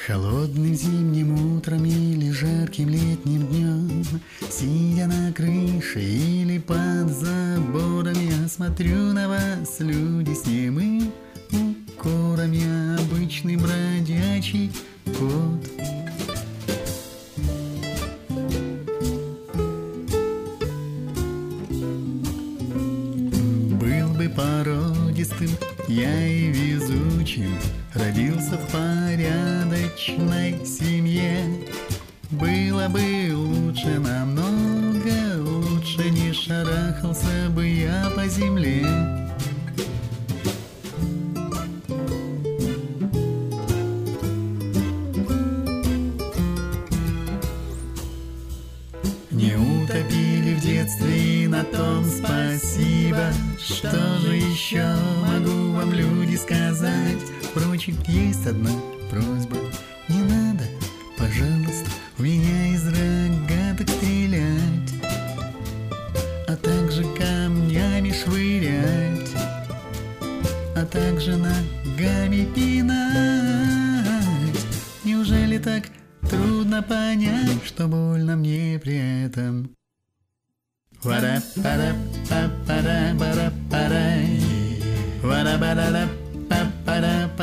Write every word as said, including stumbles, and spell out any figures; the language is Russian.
Холодным зимним утром или жарким летним днем, сидя на крыше или под забором, я смотрю на вас, люди, с немым укором. Я обычный бродячий кот. Был бы породистым я и везучим, родился в порядочной семье. Было бы лучше, намного лучше, не шарахался бы я по земле. Не утопили в детстве, и на том спасибо. Что же еще могу вам, люди, сказать? Впрочем, есть одна просьба: не надо, пожалуйста, в меня из рогаток стрелять, а также камнями швырять, а также ногами пинать. Неужели так трудно понять, что больно мне при этом? Вара-пара-па-пара-пара-пара, вара-пара-па-пара.